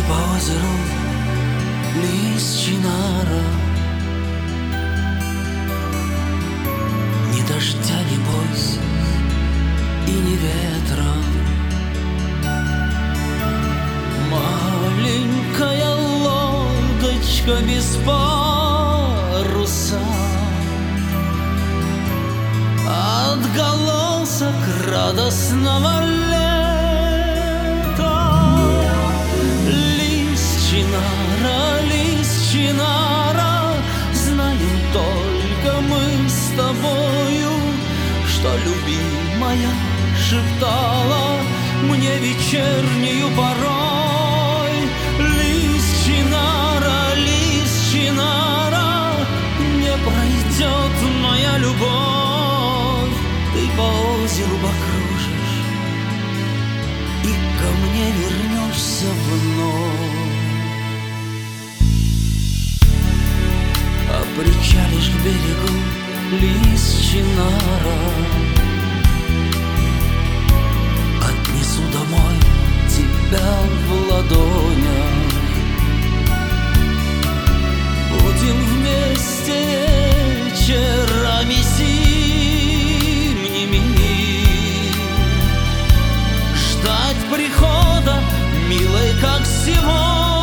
по озеру лист чинара. Ни дождя не бойся и ни ветра. Маленькая лодочка без паруса, отголосок радостного лета. Лист чинара, знаем только мы с тобою, что любимая шептала мне вечернюю порой. Лист чинара, не пройдет моя любовь. Ты по озеру покружишь и ко мне вернешься вновь. А причалишь к берегу, лист чинара, отнесу домой тебя в ладонях. Будем вместе вечерами зимними ждать прихода, милой, как сегодня.